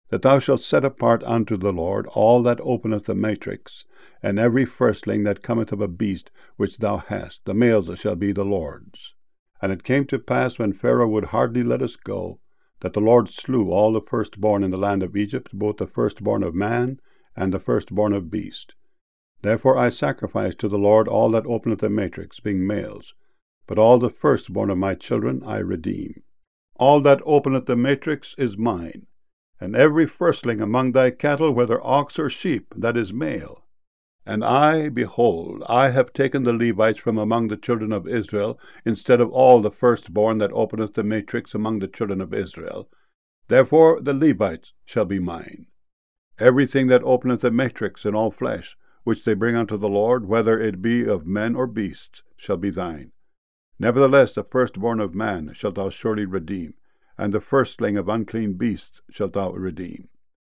that thou shalt set apart unto the Lord all that openeth the matrix, and every firstling that cometh of a beast which thou hast, the males shall be the Lord's. And it came to pass, when Pharaoh would hardly let us go, that the Lord slew all the firstborn in the land of Egypt, both the firstborn of man and the firstborn of beast. Therefore I sacrifice to the Lord all that openeth the matrix, being males, but all the firstborn of my children I redeem. All that openeth the matrix is mine, and every firstling among thy cattle, whether ox or sheep, that is male. And I, behold, I have taken the Levites from among the children of Israel, instead of all the firstborn that openeth the matrix among the children of Israel. Therefore the Levites shall be mine. Everything that openeth the matrix in all flesh, which they bring unto the Lord, whether it be of men or beasts, shall be thine. Nevertheless the firstborn of man shalt thou surely redeem, and the firstling of unclean beasts shalt thou redeem.